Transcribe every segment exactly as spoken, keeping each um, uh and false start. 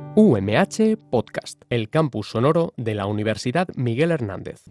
U M H Podcast, el campus sonoro de la Universidad Miguel Hernández.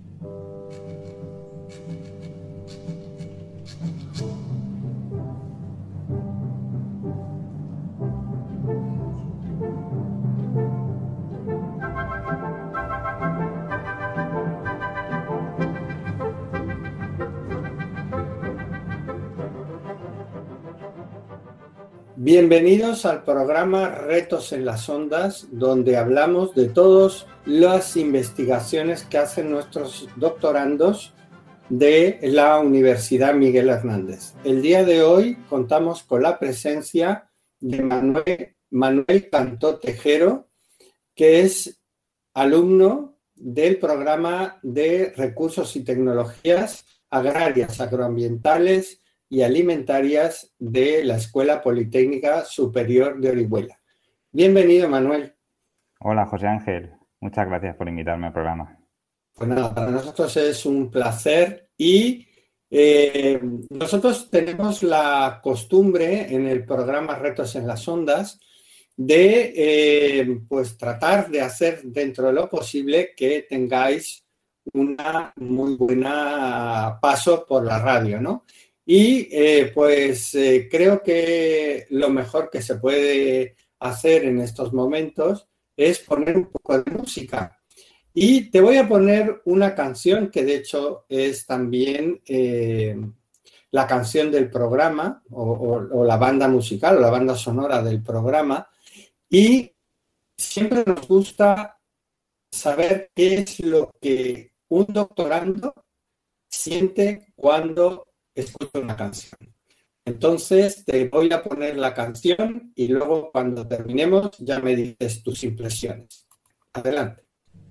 Bienvenidos al programa Retos en las Ondas, donde hablamos de todas las investigaciones que hacen nuestros doctorandos de la Universidad Miguel Hernández. El día de hoy contamos con la presencia de Manuel, Manuel Cantó Tejero, que es alumno del programa de Recursos y Tecnologías Agrarias, Agroambientales y Alimentarias de la Escuela Politécnica Superior de Orihuela. Bienvenido, Manuel. Hola, José Ángel. Muchas gracias por invitarme al programa. Pues nada, para nosotros es un placer y eh, nosotros tenemos la costumbre en el programa Retos en las Ondas de eh, pues tratar de hacer dentro de lo posible que tengáis una muy buena paso por la radio, ¿no? Y eh, pues eh, creo que lo mejor que se puede hacer en estos momentos es poner un poco de música. Y te voy a poner una canción que de hecho es también eh, la canción del programa o, o, o la banda musical o la banda sonora del programa. Y siempre nos gusta saber qué es lo que un doctorando siente cuando escucho una canción. Entonces te voy a poner la canción y luego cuando terminemos ya me dices tus impresiones. Adelante.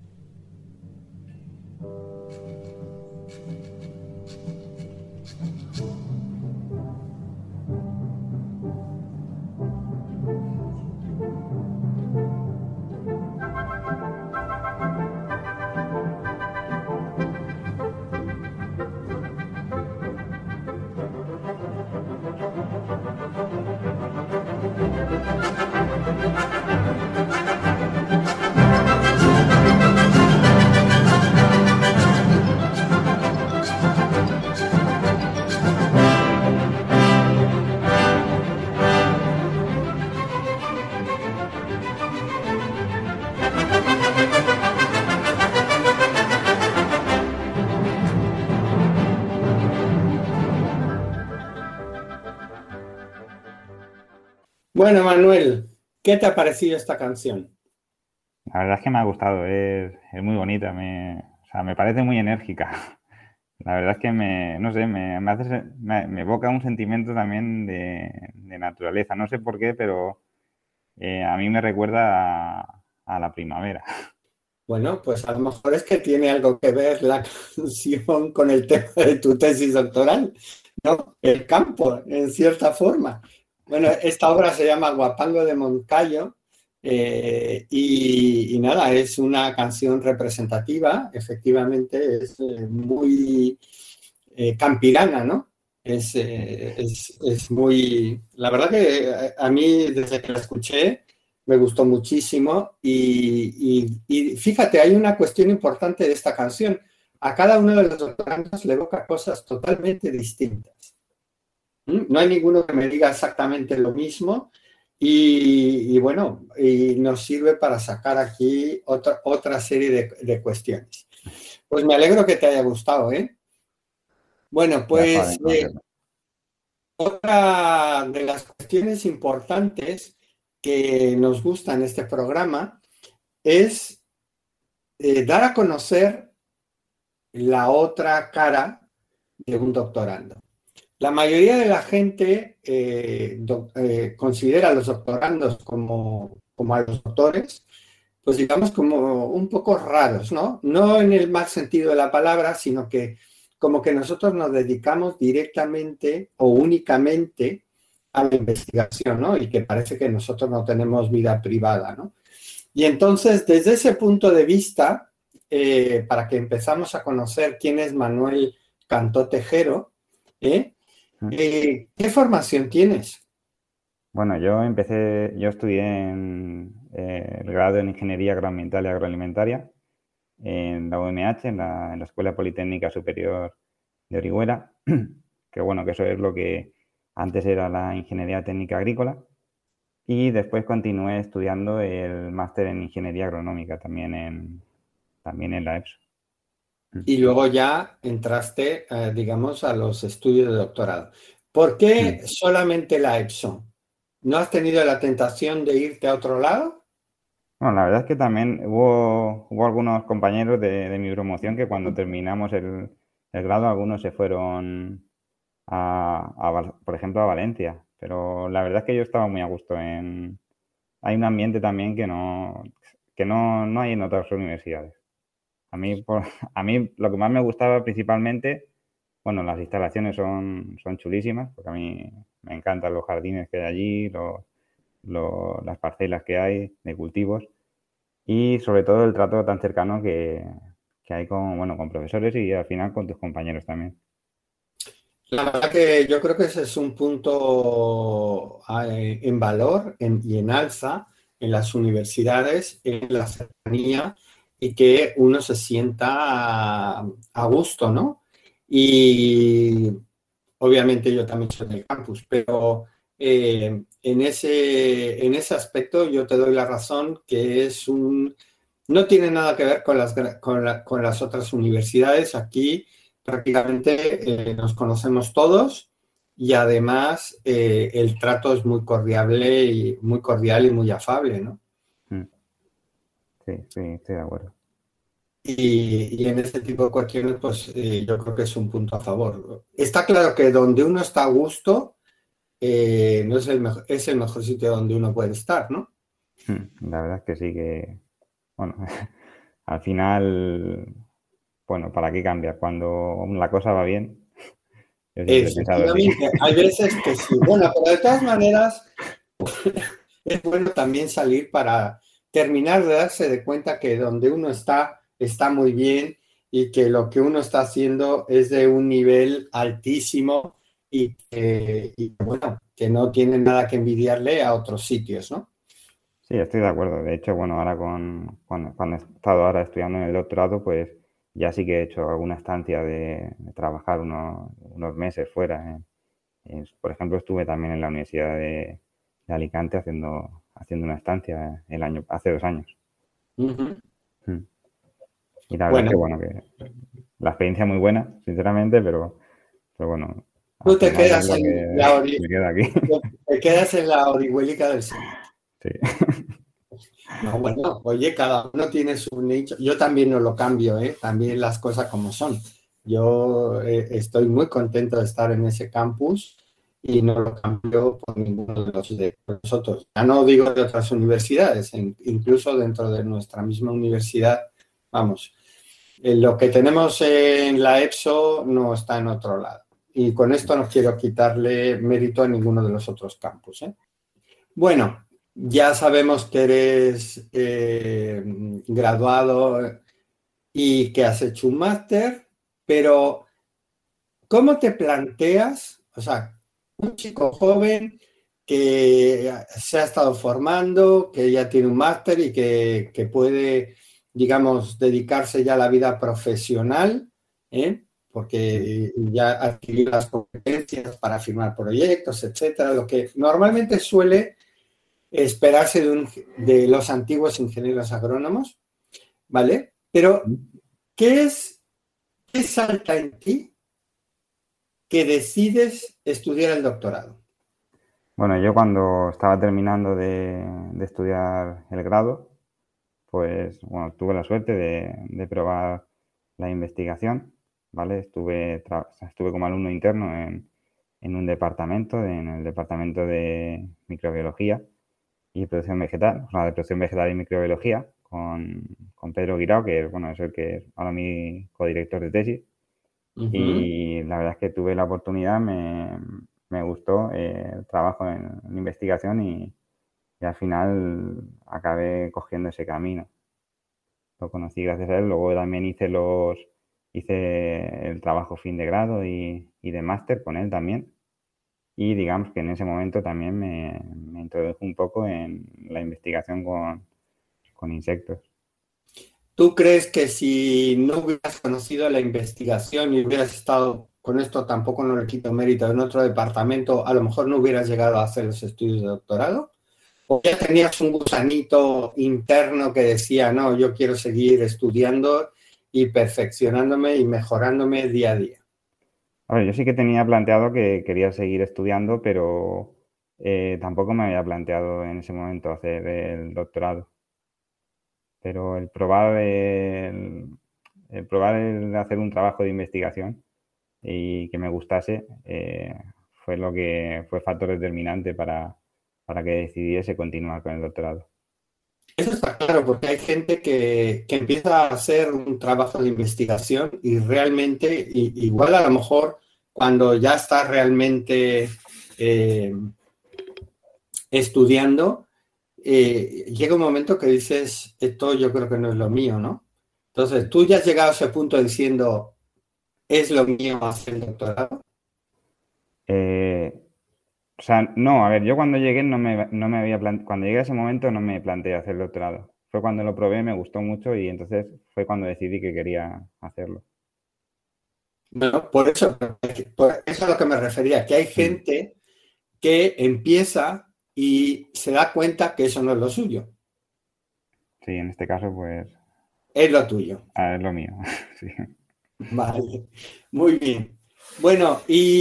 Bueno, Manuel, ¿qué te ha parecido esta canción? La verdad es que me ha gustado, es, es muy bonita, me, o sea, me parece muy enérgica. La verdad es que me, no sé, me, me, hace, me, me evoca un sentimiento también de, de naturaleza. No sé por qué, pero eh, a mí me recuerda a, a la primavera. Bueno, pues a lo mejor es que tiene algo que ver la canción con el tema de tu tesis doctoral, ¿no? El campo, en cierta forma. Bueno, esta obra se llama Guapango de Moncayo eh, y, y nada, es una canción representativa, efectivamente es eh, muy eh, campirana, ¿no? Es, eh, es, es muy... La verdad que a mí desde que la escuché me gustó muchísimo y, y, y fíjate, hay una cuestión importante de esta canción. A cada uno de los doctorandos le evoca cosas totalmente distintas. No hay ninguno que me diga exactamente lo mismo y, y bueno, y nos sirve para sacar aquí otra, otra serie de, de cuestiones. Pues me alegro que te haya gustado, ¿eh? Bueno, pues eh, otra de las cuestiones importantes que nos gusta en este programa es eh, dar a conocer la otra cara de un doctorando. La mayoría de la gente eh, do, eh, considera a los doctorandos como, como a los doctores, pues digamos como un poco raros, ¿no? No en el mal sentido de la palabra, sino que como que nosotros nos dedicamos directamente o únicamente a la investigación, ¿no? Y que parece que nosotros no tenemos vida privada, ¿no? Y entonces, desde ese punto de vista, eh, para que empezamos a conocer quién es Manuel Cantó Tejero, ¿eh? Eh, ¿qué formación tienes? Bueno, yo empecé, yo estudié en, eh, el grado en Ingeniería Agroambiental y Agroalimentaria en la U M H, en la, en la Escuela Politécnica Superior de Orihuela, que bueno, que eso es lo que antes era la Ingeniería Técnica Agrícola, y después continué estudiando el máster en Ingeniería Agronómica también en, también en la EPSO. Y luego ya entraste, eh, digamos, a los estudios de doctorado. ¿Por qué Mm. solamente la EPSO? ¿No has tenido la tentación de irte a otro lado? Bueno, la verdad es que también hubo, hubo algunos compañeros de, de mi promoción que cuando terminamos el, el grado, algunos se fueron a, a Val- por ejemplo, a Valencia. Pero la verdad es que yo estaba muy a gusto en... Hay un ambiente también que no, que no, no hay en otras universidades. A mí, por- a mí lo que más me gustaba principalmente, bueno, las instalaciones son, son chulísimas, porque a mí me encantan los jardines que hay allí, los- los- las parcelas que hay de cultivos y sobre todo el trato tan cercano que, que hay con, bueno, con profesores y al final con tus compañeros también. La verdad que yo creo que ese es un punto eh, en valor en- y en alza en las universidades, en la cercanía y que uno se sienta a, a gusto, ¿no? Y obviamente yo también soy del campus, pero eh, en ese, en ese aspecto yo te doy la razón que es un, no tiene nada que ver con las, gra- con la- con las otras universidades. Aquí prácticamente eh, nos conocemos todos y además eh, el trato es muy cordial y muy cordial y muy afable, ¿no? Mm. Sí, sí, estoy de acuerdo. Y, y en este tipo de cuestiones, pues eh, yo creo que es un punto a favor. Está claro que donde uno está a gusto, eh, no es el mejor, es el mejor sitio donde uno puede estar, ¿no? Mm. La verdad es que sí que, bueno, al final, bueno, ¿para qué cambiar? Cuando la cosa va bien, yo siempre he pensado así. Efectivamente, hay veces que sí. Bueno, pero de todas maneras, es bueno también salir para terminar de darse de cuenta que donde uno está, está muy bien y que lo que uno está haciendo es de un nivel altísimo y que, y que, bueno, que no tiene nada que envidiarle a otros sitios, ¿no? Sí, estoy de acuerdo. De hecho, bueno, ahora con, cuando, cuando he estado ahora estudiando en el doctorado, pues ya sí que he hecho alguna estancia de, de trabajar unos, unos meses fuera. en- en- por ejemplo, estuve también en la Universidad de, de Alicante haciendo, haciendo una estancia el año, hace dos años. Ujú. Mm. Y la verdad es Bueno, que, bueno, que la experiencia muy buena, sinceramente, pero, pero bueno, al tú te final es quedas lo en que la, ori- me queda aquí. te quedas en la orihuelica del Señor. Sí. No, bueno, oye, cada uno tiene su nicho. Yo también no lo cambio, ¿eh? También las cosas como son. Yo eh, estoy muy contento de estar en ese campus y no lo cambio por ninguno de los de nosotros. Ya no digo de otras universidades, en- incluso dentro de nuestra misma universidad, vamos, eh, lo que tenemos en la EPSO no está en otro lado. Y con esto no quiero quitarle mérito a ninguno de los otros campus, ¿eh? Bueno, ya sabemos que eres eh, graduado y que has hecho un máster, pero ¿cómo te planteas? O sea, un chico joven que se ha estado formando, que ya tiene un máster y que, que puede, digamos, dedicarse ya a la vida profesional, ¿eh? Porque ya adquirió las competencias para firmar proyectos, etcétera, lo que normalmente suele esperarse de, un, de los antiguos ingenieros agrónomos, ¿vale? Pero, ¿qué es, qué salta en ti que decides estudiar el doctorado? Bueno, yo cuando estaba terminando de, de estudiar el grado, pues bueno, tuve la suerte de, de probar la investigación, ¿vale? Estuve, tra- estuve como alumno interno en, en un departamento, en el departamento de microbiología y producción vegetal, o sea, de producción vegetal y microbiología, con, con Pedro Guirao, que es, bueno, es el que es ahora mi codirector de tesis. Uh -huh. Y la verdad es que tuve la oportunidad, me, me gustó eh, el trabajo en, en investigación y, y al final acabé cogiendo ese camino. Lo conocí gracias a él. Luego también hice los hice el trabajo fin de grado y, y de máster con él también. Y digamos que en ese momento también me, me introdujo un poco en la investigación con, con insectos. ¿Tú crees que si no hubieras conocido la investigación y hubieras estado, con esto tampoco no le quito mérito, en otro departamento, a lo mejor no hubieras llegado a hacer los estudios de doctorado? ¿O ya tenías un gusanito interno que decía, no, yo quiero seguir estudiando y perfeccionándome y mejorándome día a día? A ver, yo sí que tenía planteado que quería seguir estudiando, pero eh, tampoco me había planteado en ese momento hacer el doctorado. Pero el probar el, el probar el hacer un trabajo de investigación y que me gustase eh, fue lo que fue factor determinante para, para que decidiese continuar con el doctorado. Eso está claro, porque hay gente que, que empieza a hacer un trabajo de investigación y realmente, y, igual a lo mejor cuando ya está realmente eh, estudiando, eh, llega un momento que dices, esto yo creo que no es lo mío, ¿no? Entonces, ¿tú ya has llegado a ese punto diciendo, es lo mío hacer el doctorado? Eh, o sea, no, a ver, yo cuando llegué no me, no me había plante- cuando llegué a ese momento no me planteé hacer el doctorado. Fue cuando lo probé, me gustó mucho y entonces fue cuando decidí que quería hacerlo. Bueno, por eso, por eso es a lo que me refería, que hay gente que empieza y se da cuenta que eso no es lo suyo. Sí, en este caso, pues, Es lo tuyo. ah, es lo mío. Sí. Vale, muy bien. Bueno,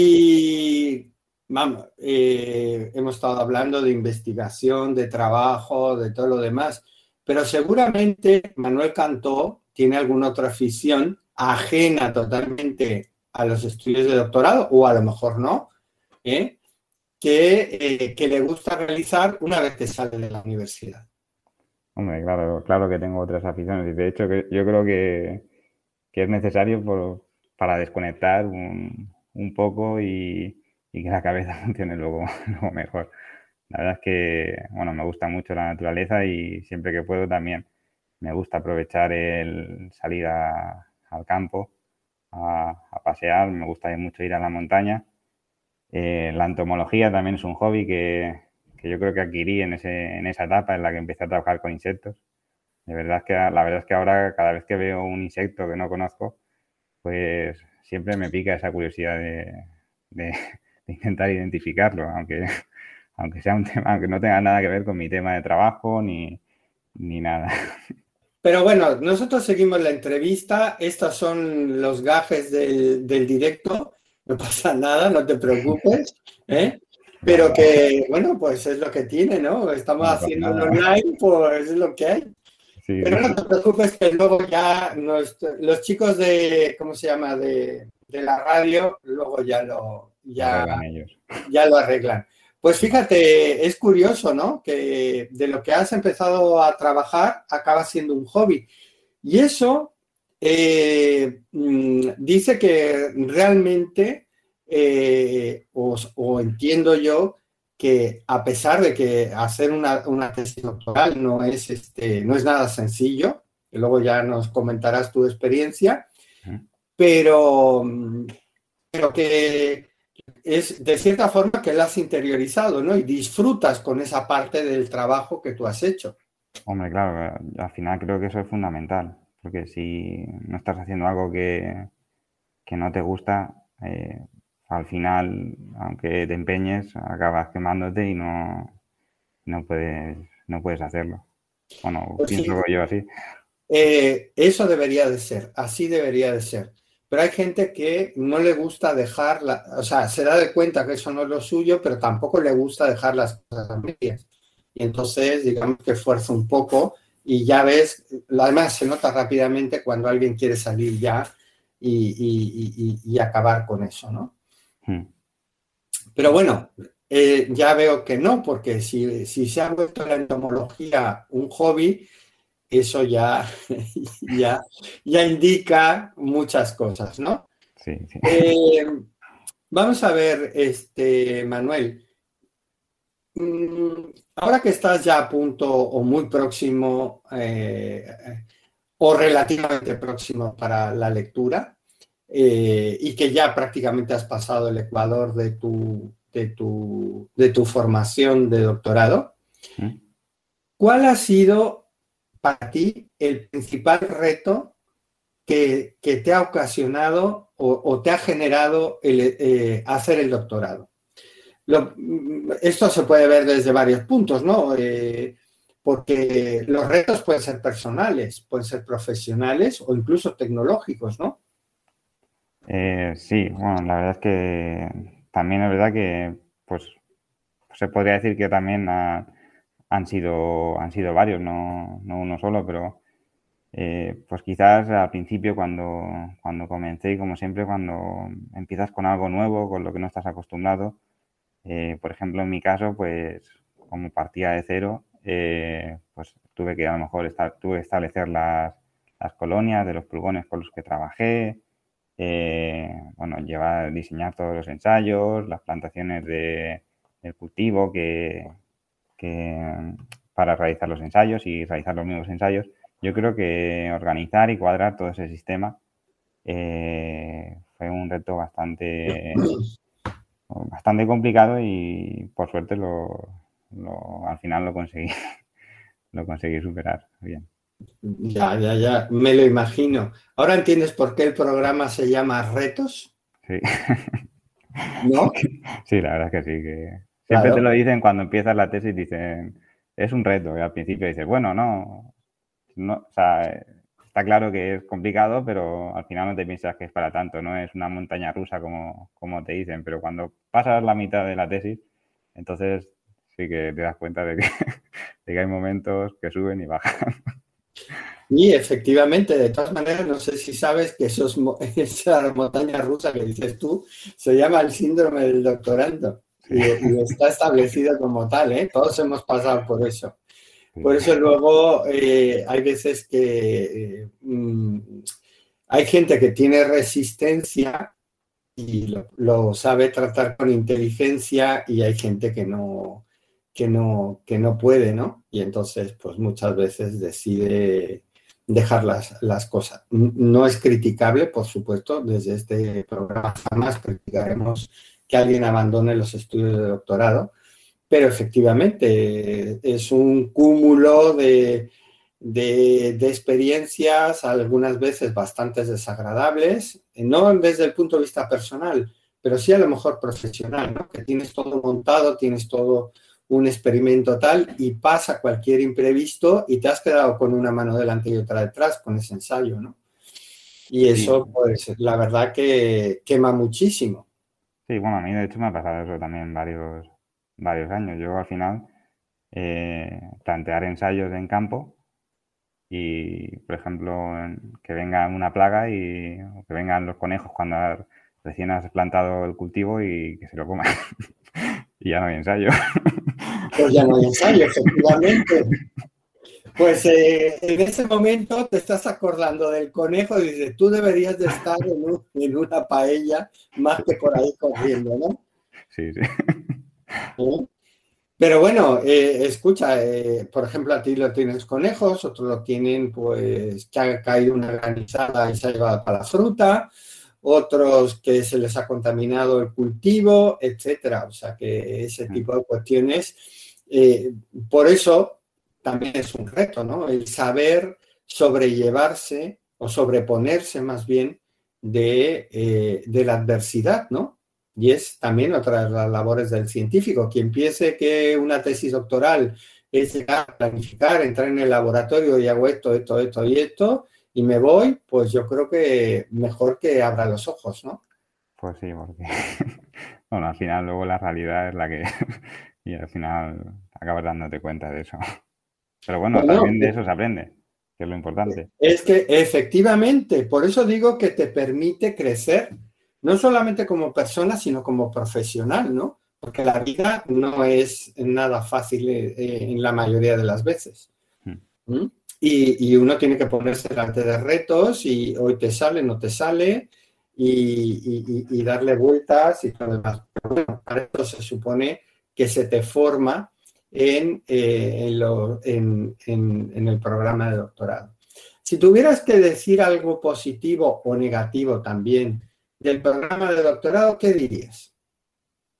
y vamos, eh, hemos estado hablando de investigación, de trabajo, de todo lo demás, pero seguramente Manuel Cantó tiene alguna otra afición ajena totalmente a los estudios de doctorado, o a lo mejor no, ¿eh? que, eh, que le gusta realizar una vez que sale de la universidad. Hombre, claro, claro que tengo otras aficiones y de hecho que yo creo que, que es necesario por, para desconectar un, un poco y, y que la cabeza funcione luego, luego mejor. La verdad es que, bueno, me gusta mucho la naturaleza y siempre que puedo también me gusta aprovechar el salir a- al campo a, a pasear, me gusta mucho ir a la montaña. Eh, la entomología también es un hobby que, que yo creo que adquirí en, ese, en esa etapa en la que empecé a trabajar con insectos. De verdad es que, la verdad es que ahora cada vez que veo un insecto que no conozco, pues siempre me pica esa curiosidad de, de- de intentar identificarlo, aunque, aunque sea un tema, aunque no tenga nada que ver con mi tema de trabajo ni, ni nada. Pero bueno, nosotros seguimos la entrevista. Estos son los gajes del, del directo. No pasa nada, no te preocupes, ¿eh? Pero que, bueno, pues es lo que tiene, ¿no? Estamos No pasa haciendo nada. online, pues es lo que hay. Sí, Pero no sí, te preocupes que luego ya nos- los chicos de, ¿cómo se llama? De, de la radio, luego ya lo, lo ya, arreglan ellos. ya lo arreglan. Pues fíjate, es curioso, ¿no? Que de lo que has empezado a trabajar acaba siendo un hobby. Y eso eh, mm, dice que realmente, eh, o, o entiendo yo, que a pesar de que hacer una, una tesis doctoral no es, este, no es nada sencillo, que luego ya nos comentarás tu experiencia, pero, mm, pero que es de cierta forma que la has interiorizado, ¿no? Y disfrutas con esa parte del trabajo que tú has hecho. Hombre, claro, al final creo que eso es fundamental, porque si no estás haciendo algo que, que no te gusta, eh, al final, aunque te empeñes, acabas quemándote y no, no puedes, no puedes hacerlo. Bueno, Pues sí, pienso yo así. eh, eso debería de ser, así debería de ser. Pero hay gente que no le gusta dejar, la, o sea, se da de cuenta que eso no es lo suyo, pero tampoco le gusta dejar las cosas a medias. Y entonces, digamos que fuerza un poco y ya ves, además se nota rápidamente cuando alguien quiere salir ya y, y- y- y acabar con eso, ¿no? Hmm. Pero bueno, eh, ya veo que no, porque si, si se ha vuelto la entomología un hobby, eso ya, ya, ya indica muchas cosas, ¿no? Sí, sí. Eh, vamos a ver, este, Manuel, mm, ahora que estás ya a punto o muy próximo eh, o relativamente próximo para la lectura eh, y que ya prácticamente has pasado el ecuador de tu, de tu, de tu formación de doctorado, ¿cuál ha sido para ti el principal reto que, que te ha ocasionado o, o te ha generado el, eh, hacer el doctorado? Lo, esto se puede ver desde varios puntos, ¿no? Eh, porque los retos pueden ser personales, pueden ser profesionales o incluso tecnológicos, ¿no? Eh, sí, bueno, la verdad es que también es verdad que pues se podría decir que también ha, han sido han sido varios, no, no uno solo, pero eh, pues quizás al principio cuando, cuando comencé y como siempre cuando empiezas con algo nuevo, con lo que no estás acostumbrado, eh, por ejemplo en mi caso pues como partía de cero, eh, pues tuve que a lo mejor estar, tuve que establecer las, las colonias de los pulgones con los que trabajé. Eh, bueno, llevar, diseñar todos los ensayos, las plantaciones de, del cultivo que, que para realizar los ensayos y realizar los mismos ensayos. Yo creo que organizar y cuadrar todo ese sistema eh, fue un reto bastante, bastante complicado y por suerte lo, lo, al final lo conseguí, lo conseguí superar bien. Ya, ya, ya, me lo imagino. ¿Ahora entiendes por qué el programa se llama Retos? Sí. ¿No? Sí, la verdad es que sí. Que siempre Claro. te lo dicen cuando empiezas la tesis, dicen, es un reto. Y al principio dices, bueno, no, no, o sea, está claro que es complicado, pero al final no te piensas que es para tanto, no es una montaña rusa como, como te dicen. Pero cuando pasas la mitad de la tesis, entonces sí que te das cuenta de que, de que hay momentos que suben y bajan. Y efectivamente, de todas maneras, no sé si sabes que esos, esa montaña rusa que dices tú se llama el síndrome del doctorando y, y está establecido como tal, ¿eh? Todos hemos pasado por eso. Por eso luego eh, hay veces que eh, mmm, hay gente que tiene resistencia y lo, lo sabe tratar con inteligencia y hay gente que no, que no, que no puede, ¿no? Y entonces, pues muchas veces decide dejar las, las cosas. No es criticable, por supuesto, desde este programa jamás criticaremos que alguien abandone los estudios de doctorado, pero efectivamente es un cúmulo de, de, de experiencias, algunas veces bastante desagradables, no desde el punto de vista personal, pero sí a lo mejor profesional, ¿no? Que tienes todo montado, tienes todo un experimento tal y pasa cualquier imprevisto y te has quedado con una mano delante y otra detrás con ese ensayo, ¿no? Y eso, sí, pues, la verdad que quema muchísimo. Sí, bueno, a mí de hecho me ha pasado eso también varios, varios años. Yo al final eh, plantear ensayos en campo y, por ejemplo, que venga una plaga y o que vengan los conejos cuando recién has plantado el cultivo y que se lo coman. Y ya no hay ensayo. Pues ya no hay ensayo, efectivamente. Pues eh, en ese momento te estás acordando del conejo y dices, tú deberías de estar en, un, en una paella más que por ahí corriendo, ¿no? Sí, sí. ¿Eh? Pero bueno, eh, escucha, eh, por ejemplo, a ti lo tienes conejos, otros lo tienen, pues, que ha caído una granizada y se ha llevado para la fruta, otros que se les ha contaminado el cultivo, etcétera. O sea, que ese tipo de cuestiones, eh, por eso también es un reto, ¿no? El saber sobrellevarse o sobreponerse más bien de, eh, de la adversidad, ¿no? Y es también otra de las labores del científico. Quien piense que una tesis doctoral es llegar a planificar, entrar en el laboratorio y hago esto, esto, esto y esto, y me voy, pues yo creo que mejor que abra los ojos, ¿no? Pues sí, porque bueno, al final luego la realidad es la que y al final acabas dándote cuenta de eso. Pero bueno, bueno también de eso se aprende, que es lo importante. Es que efectivamente, por eso digo que te permite crecer, no solamente como persona, sino como profesional, ¿no? Porque la vida no es nada fácil eh, en la mayoría de las veces. Hmm. ¿Mm? Y, y uno tiene que ponerse delante de retos y hoy te sale, no te sale, y, y, y darle vueltas y todo lo demás. Pero bueno, para eso se supone que se te forma en, eh, en, lo, en, en, en el programa de doctorado. Si tuvieras que decir algo positivo o negativo también del programa de doctorado, ¿qué dirías?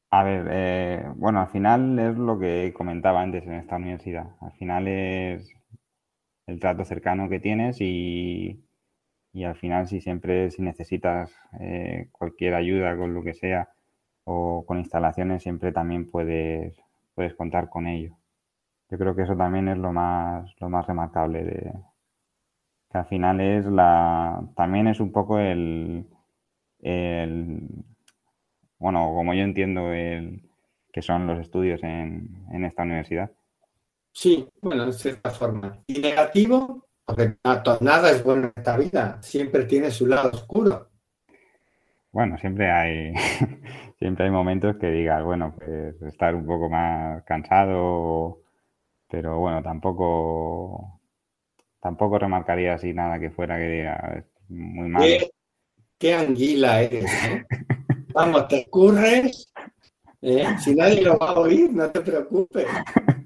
A ver, eh, bueno, al final es lo que comentaba antes en esta universidad. Al final es el trato cercano que tienes y, y al final si siempre, si necesitas eh, cualquier ayuda con lo que sea o con instalaciones, siempre también puedes, puedes contar con ello. Yo creo que eso también es lo más, lo más remarcable de que al final es la, también es un poco el, el bueno, como yo entiendo el, que son los estudios en, en esta universidad. Sí, bueno, en cierta forma. Y negativo, porque na- to- nada es bueno en esta vida, siempre tiene su lado oscuro. Bueno, siempre hay, siempre hay momentos que digas, bueno, pues estar un poco más cansado, pero bueno, tampoco, tampoco remarcaría así nada que fuera que diga "Es muy malo". Qué, qué anguila eres, ¿eh? Vamos, te ocurres, ¿eh? Si nadie lo va a oír, no te preocupes.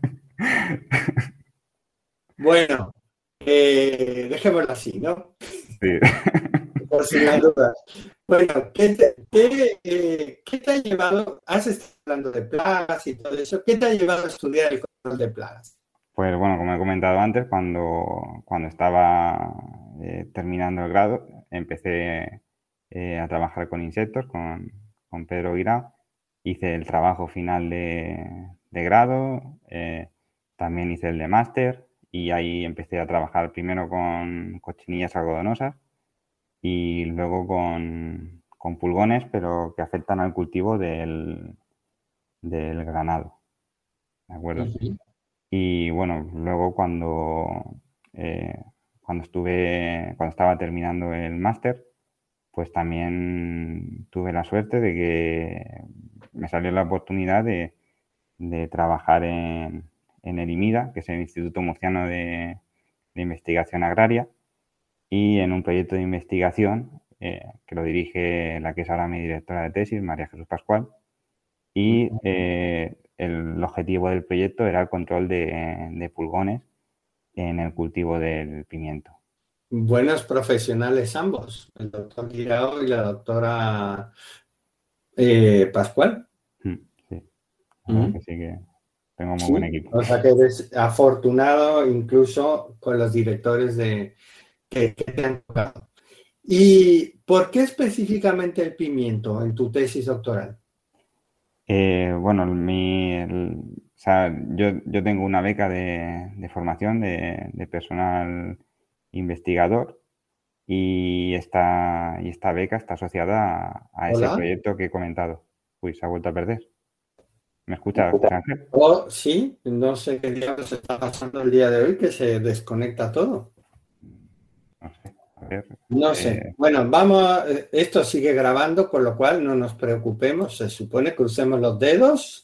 Bueno, eh, dejémoslo así, ¿no? Sí. Por si las dudas. Bueno, ¿qué te, qué, eh, ¿qué te ha llevado? Has estado hablando de plagas y todo eso. ¿Qué te ha llevado a estudiar el control de plagas? Pues bueno, como he comentado antes, cuando, cuando estaba eh, terminando el grado, empecé eh, a trabajar con insectos, con, con Pedro Guirao. Hice el trabajo final de, de grado, eh, también hice el de máster y ahí empecé a trabajar primero con cochinillas algodonosas y luego con, con pulgones, pero que afectan al cultivo del, del ganado. ¿De acuerdo? Ujú. Y bueno, luego cuando, eh, cuando estuve, cuando estaba terminando el máster, pues también tuve la suerte de que me salió la oportunidad de, de trabajar en, en el IMIDA, que es el Instituto Murciano de, de Investigación Agraria, y en un proyecto de investigación eh, que lo dirige la que es ahora mi directora de tesis, María Jesús Pascual, y eh, el objetivo del proyecto era el control de, de pulgones en el cultivo del pimiento. Buenos profesionales ambos, el doctor Guirao y la doctora eh, Pascual. Mm, sí, la verdad Mm. que sí que tengo muy buen Sí, equipo. o sea que eres afortunado incluso con los directores de, que, que te han tocado. ¿Y por qué específicamente el pimiento en tu tesis doctoral? Eh, bueno, mi, el- o sea, yo, yo tengo una beca de, de formación de, de personal investigador y esta, y esta beca está asociada a, a ese Hola. proyecto que he comentado. Uy, se ha vuelto a perder. ¿Me escuchas, José Ángel? Oh, sí, no sé qué diablos está pasando el día de hoy que se desconecta todo. No sé, a ver. No sé. eh, Bueno, vamos, a- eh, esto sigue grabando, con lo cual no nos preocupemos. Se supone, crucemos los dedos.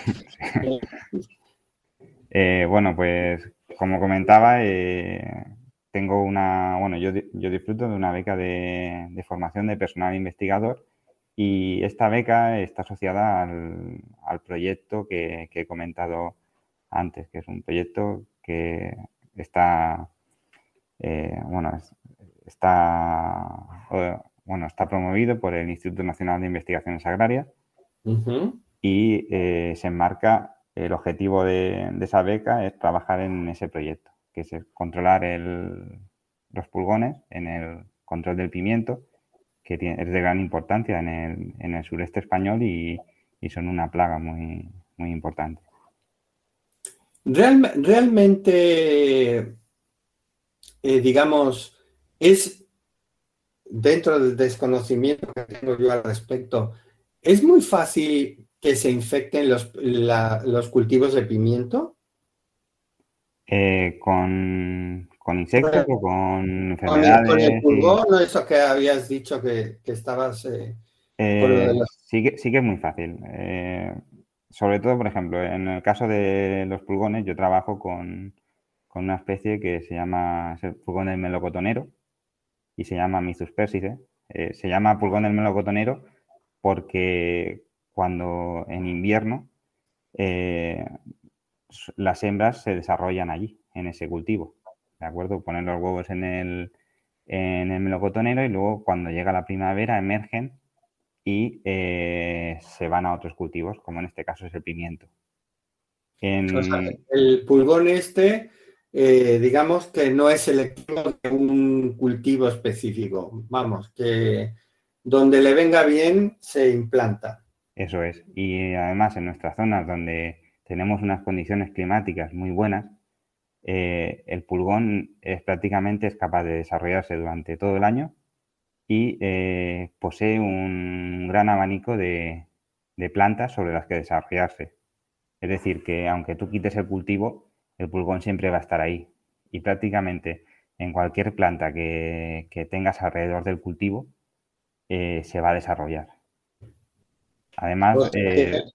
Eh, bueno, pues como comentaba, eh, tengo una, bueno, yo, di- yo disfruto de una beca de, de formación de personal investigador y esta beca está asociada al, al proyecto que, que he comentado antes, que es un proyecto que está, eh, bueno, es- está, eh, bueno, está promovido por el Instituto Nacional de Investigaciones Agrarias Ujú. y eh, se enmarca, el objetivo de, de esa beca es trabajar en ese proyecto, que es el controlar el, los pulgones en el control del pimiento, que tiene, es de gran importancia en el, en el sureste español y, y son una plaga muy, muy importante. Real- realmente, eh, digamos, es dentro del desconocimiento que tengo yo al respecto, ¿es muy fácil que se infecten los, la- los cultivos de pimiento? Eh, con, con Con insectos el, o con con el- con el enfermedades y... pulgón, ¿no? Eso que habías dicho que, que estabas eh, con lo de Eh, los... sí que, sí que es muy fácil. Eh, sobre todo, por ejemplo, en el caso de los pulgones, yo trabajo con, con una especie que se llama, es el pulgón del melocotonero y se llama Myzus persice. Eh, se llama pulgón del melocotonero porque cuando en invierno eh, las hembras se desarrollan allí, en ese cultivo. ¿De acuerdo? Ponen los huevos en el, en el melocotonero y luego cuando llega la primavera emergen y eh, se van a otros cultivos, como en este caso es el pimiento. En... O sea, el pulgón este, eh, digamos que no es selectivo de un cultivo específico. Vamos, que donde le venga bien se implanta. Eso es. Y además en nuestras zonas donde tenemos unas condiciones climáticas muy buenas, eh, el pulgón es prácticamente es capaz de desarrollarse durante todo el año y eh, posee un gran abanico de, de plantas sobre las que desarrollarse. Es decir, que aunque tú quites el cultivo, el pulgón siempre va a estar ahí. Y prácticamente en cualquier planta que, que tengas alrededor del cultivo, eh, se va a desarrollar. Además, O sea que- eh,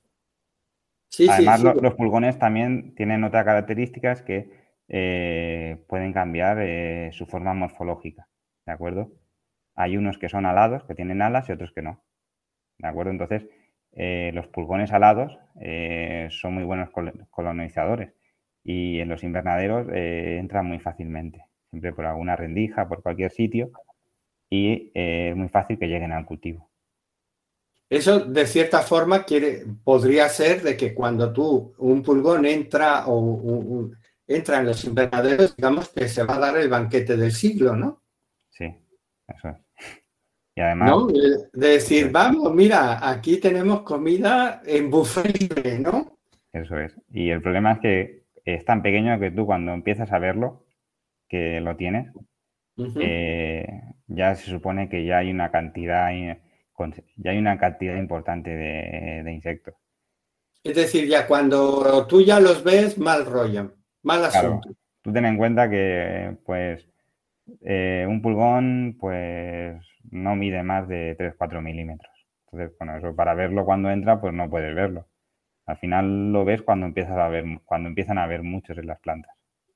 Sí, sí, además sí. lo- los pulgones también tienen otra característica, es que eh, pueden cambiar eh, su forma morfológica, ¿de acuerdo? Hay unos que son alados, que tienen alas, y otros que no, ¿de acuerdo? Entonces, eh, los pulgones alados eh, son muy buenos col- colonizadores y en los invernaderos eh, entran muy fácilmente, siempre por alguna rendija, por cualquier sitio, y eh, es muy fácil que lleguen al cultivo. Eso, de cierta forma, quiere, podría ser de que cuando tú, un pulgón entra o un- un- entra en los invernaderos, digamos que se va a dar el banquete del siglo, ¿no? Sí, eso es. Y además, ¿No? De, de decir, eso vamos, mira, aquí tenemos comida en buffet libre, ¿no? Eso es. Y el problema es que es tan pequeño que tú cuando empiezas a verlo, que lo tienes, Ujú. eh, ya se supone que ya hay una cantidad, eh, con- ya hay una cantidad importante de, de insectos. Es decir, ya cuando tú ya los ves, mal rollo, mal Claro, asunto. tú ten en cuenta que pues eh, un pulgón pues no mide más de tres cuatro milímetros. Entonces, bueno, eso para verlo cuando entra, pues no puedes verlo. Al final lo ves cuando empiezas a ver, cuando empiezan a haber muchos en las plantas.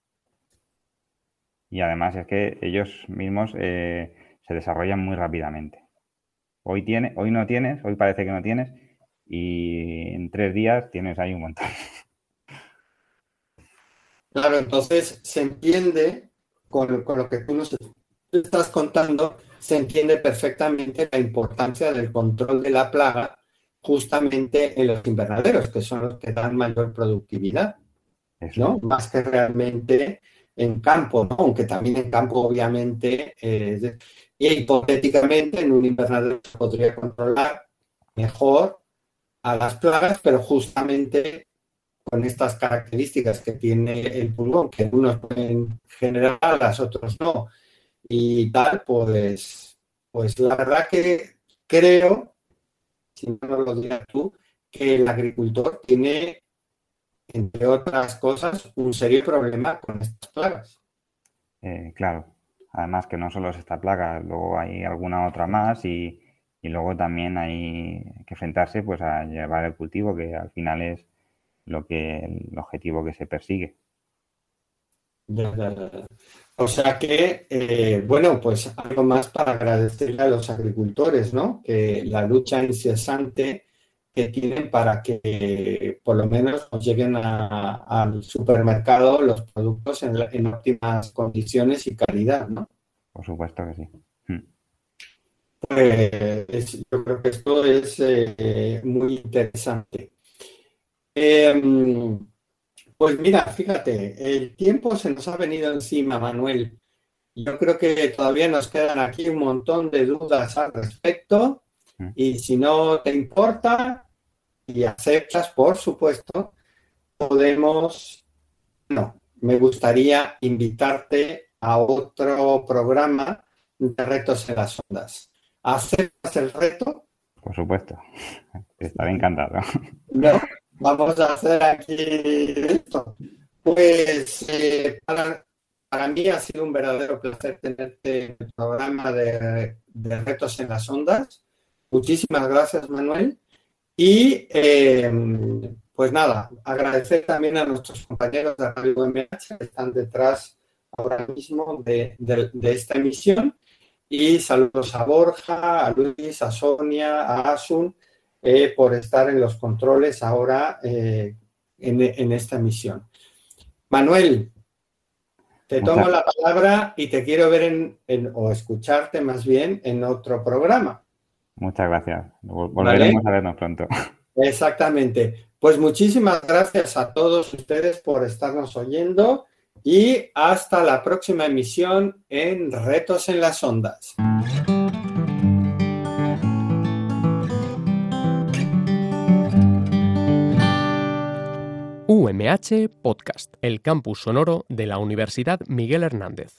Y además es que ellos mismos eh, se desarrollan muy rápidamente. Hoy tiene, hoy no tienes, hoy parece que no tienes, y en tres días tienes ahí un montón. Claro, entonces se entiende con, con lo que tú nos estás contando, se entiende perfectamente la importancia del control de la plaga justamente en los invernaderos, que son los que dan mayor productividad, Eso ¿no? es. Más que realmente en campo, ¿no? Aunque también en campo, obviamente, eh, y hipotéticamente en un invernadero se podría controlar mejor a las plagas, pero justamente con estas características que tiene el pulgón, que unos pueden generarlas, otros no, y tal, pues, pues la verdad que creo, si no nos lo dirás tú, que el agricultor tiene, entre otras cosas, un serio problema con estas plagas. Eh, claro. Además que no solo es esta plaga, luego hay alguna otra más y, y luego también hay que enfrentarse pues a llevar el cultivo, que al final es lo que el objetivo que se persigue. Ya, ya, ya. O sea que, eh, bueno, pues algo más para agradecerle a los agricultores, ¿no? Que la lucha incesante que tienen para que por lo menos nos lleguen a- al supermercado los productos en, la- en óptimas condiciones y calidad, ¿no? Por supuesto que sí. Mm. Pues yo creo que esto es eh, muy interesante. Em, pues mira, fíjate, el tiempo se nos ha venido encima, Manuel. Yo creo que todavía nos quedan aquí un montón de dudas al respecto Mm. y si no te importa y aceptas, por supuesto, podemos, no, me gustaría invitarte a otro programa de retos en las ondas. ¿Aceptas el reto? Por supuesto. Estaré encantado. No, vamos a hacer aquí esto. Pues eh, para, para mí ha sido un verdadero placer tenerte en el programa de, de Retos en las Ondas. Muchísimas gracias, Manuel. Y eh, pues nada, agradecer también a nuestros compañeros de Radio U M H que están detrás ahora mismo de, de, de esta emisión. Y saludos a Borja, a Luis, a Sonia, a Asun, eh, por estar en los controles ahora eh, en, en esta emisión. Manuel, te tomo Muchas, la palabra y te quiero ver en, en, o escucharte más bien en otro programa. Muchas gracias. Volveremos ¿Vale? a vernos pronto. Exactamente. Pues muchísimas gracias a todos ustedes por estarnos oyendo y hasta la próxima emisión en Retos en las Ondas. U M H Podcast, el campus sonoro de la Universidad Miguel Hernández.